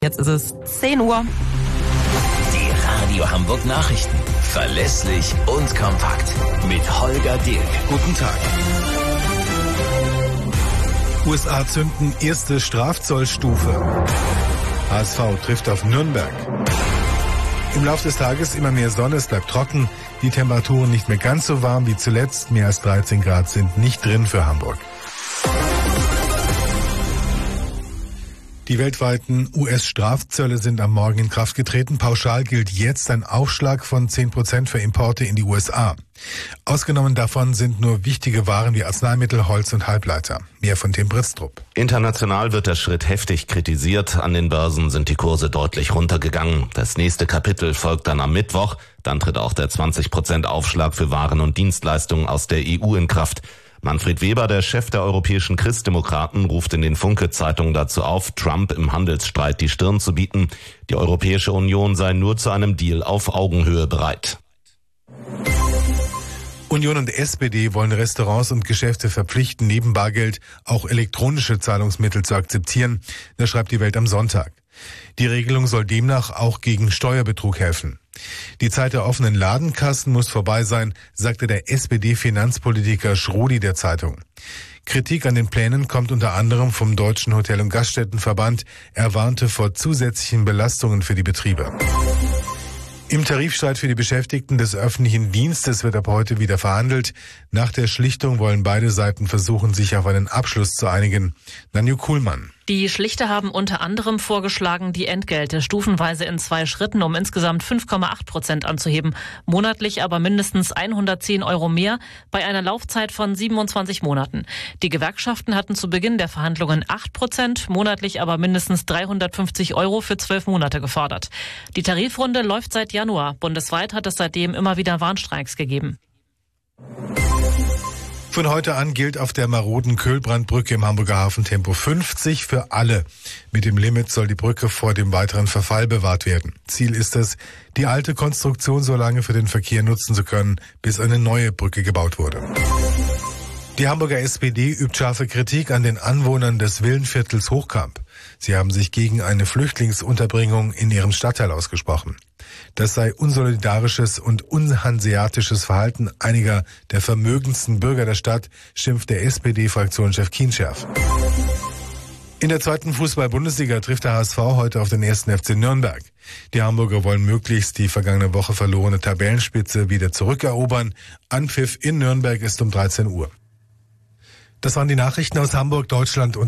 Jetzt ist es 10 Uhr. Die Radio Hamburg Nachrichten. Verlässlich und kompakt. Mit Holger Dilk. Guten Tag. USA zünden erste Strafzollstufe. HSV trifft auf Nürnberg. Im Laufe des Tages immer mehr Sonne, es bleibt trocken. Die Temperaturen nicht mehr ganz so warm wie zuletzt. Mehr als 13 Grad sind nicht drin für Hamburg. Die weltweiten US-Strafzölle sind am Morgen in Kraft getreten. Pauschal gilt jetzt ein Aufschlag von 10% für Importe in die USA. Ausgenommen davon sind nur wichtige Waren wie Arzneimittel, Holz und Halbleiter. Mehr von Tim Britztrup. International wird der Schritt heftig kritisiert. An den Börsen sind die Kurse deutlich runtergegangen. Das nächste Kapitel folgt dann am Mittwoch. Dann tritt auch der 20% Aufschlag für Waren und Dienstleistungen aus der EU in Kraft. Manfred Weber, der Chef der europäischen Christdemokraten, ruft in den Funke-Zeitungen dazu auf, Trump im Handelsstreit die Stirn zu bieten. Die Europäische Union sei nur zu einem Deal auf Augenhöhe bereit. Union und SPD wollen Restaurants und Geschäfte verpflichten, neben Bargeld auch elektronische Zahlungsmittel zu akzeptieren. Das schreibt die Welt am Sonntag. Die Regelung soll demnach auch gegen Steuerbetrug helfen. Die Zeit der offenen Ladenkassen muss vorbei sein, sagte der SPD-Finanzpolitiker Schrodi der Zeitung. Kritik an den Plänen kommt unter anderem vom Deutschen Hotel- und Gaststättenverband. Er warnte vor zusätzlichen Belastungen für die Betriebe. Im Tarifstreit für die Beschäftigten des öffentlichen Dienstes wird ab heute wieder verhandelt. Nach der Schlichtung wollen beide Seiten versuchen, sich auf einen Abschluss zu einigen. Nanju Kuhlmann. Die Schlichter haben unter anderem vorgeschlagen, die Entgelte stufenweise in 2 Schritten um insgesamt 5,8% anzuheben. Monatlich aber mindestens 110 € mehr bei einer Laufzeit von 27 Monaten. Die Gewerkschaften hatten zu Beginn der Verhandlungen 8%, monatlich aber mindestens 350 € für 12 Monate gefordert. Die Tarifrunde läuft seit Januar. Bundesweit hat es seitdem immer wieder Warnstreiks gegeben. Von heute an gilt auf der maroden Köhlbrandbrücke im Hamburger Hafen Tempo 50 für alle. Mit dem Limit soll die Brücke vor dem weiteren Verfall bewahrt werden. Ziel ist es, die alte Konstruktion so lange für den Verkehr nutzen zu können, bis eine neue Brücke gebaut wurde. Die Hamburger SPD übt scharfe Kritik an den Anwohnern des Villenviertels Hochkamp. Sie haben sich gegen eine Flüchtlingsunterbringung in ihrem Stadtteil ausgesprochen. Das sei unsolidarisches und unhanseatisches Verhalten einiger der vermögendsten Bürger der Stadt, schimpft der SPD-Fraktionschef Kienschärf. In der 2. Fußball-Bundesliga trifft der HSV heute auf den 1. FC Nürnberg. Die Hamburger wollen möglichst die vergangene Woche verlorene Tabellenspitze wieder zurückerobern. Anpfiff in Nürnberg ist um 13 Uhr. Das waren die Nachrichten aus Hamburg, Deutschland und